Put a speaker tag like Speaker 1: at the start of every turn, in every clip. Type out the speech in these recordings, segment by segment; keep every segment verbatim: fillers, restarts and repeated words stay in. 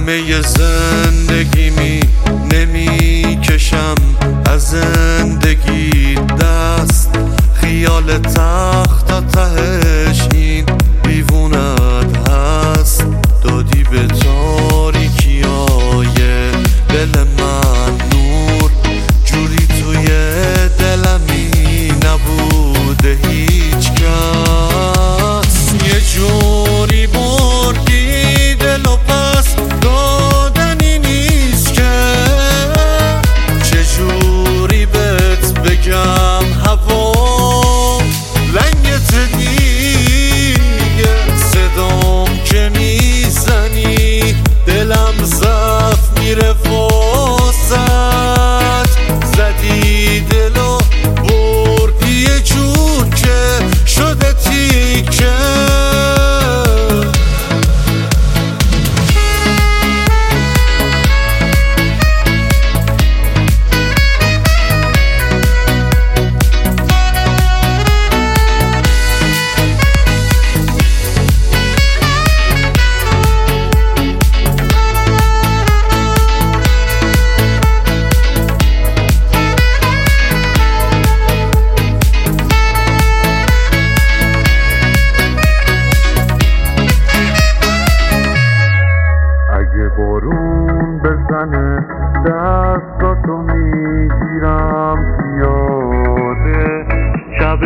Speaker 1: همه زندگیمی نمی کشم از زندگی دست، خیال تخت تا تهش این دیوونت هست. دادی به تاریکی های دل من نور، جوری توی دلمی نبوده هیچ کس. یه جوری بردی دل و پس دادنی نیست که، چجوری بهت بگم هوا لنگت دیگه، صدام که میزنی دلم ضعف میره واسد. زدی دلو بردی یه جور که شده تیکه. بارون بزنه دستاتو میگیرم پیاده، شب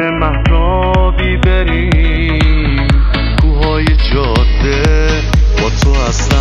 Speaker 1: مهتابی بریم کوههای جاده، با تو اصلا